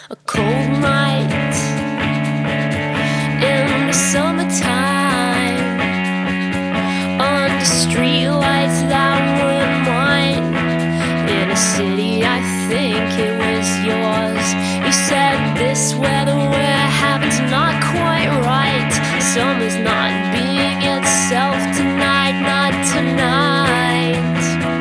A cold night in the summertime, under streetlights that weren't mine, in a city I think it was yours. You said this weather we're having's not quite right. Summer's not being itself tonight, not tonight.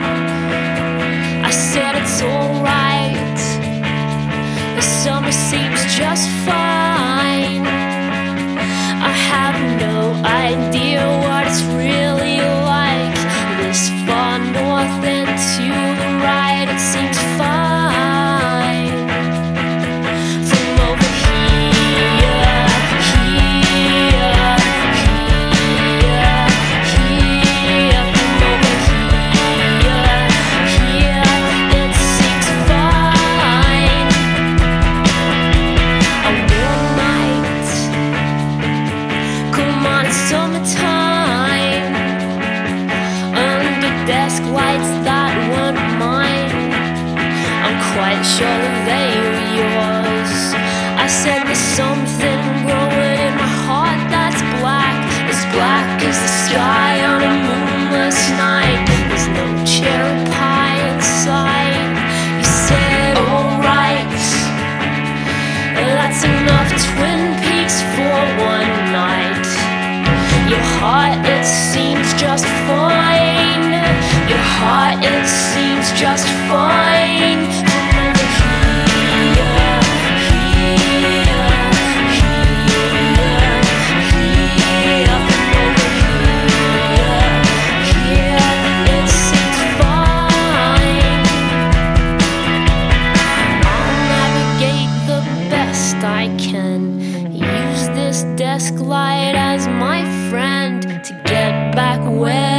I said it's alright, the summer seems just fine. I have no idea what it's really like. This far north and to the right, it seems fine. From over here, here, here, here, from over here, here, it seems fine. A warm night, come on, it's summertime, under desk lights that weren't mine. I'm quite sure that they were yours. I said there's something growing in my heart that's as black as the sky on a moonless night. There's no cherry pie inside. You said alright, that's enough Twin Peaks for one night. Your heart, it seems just fine. Your heart, it seems just fine. From over here, here, here, here, from over here, here, it seems fine. I'll navigate the best I can. Use this desk light as my friend to get back where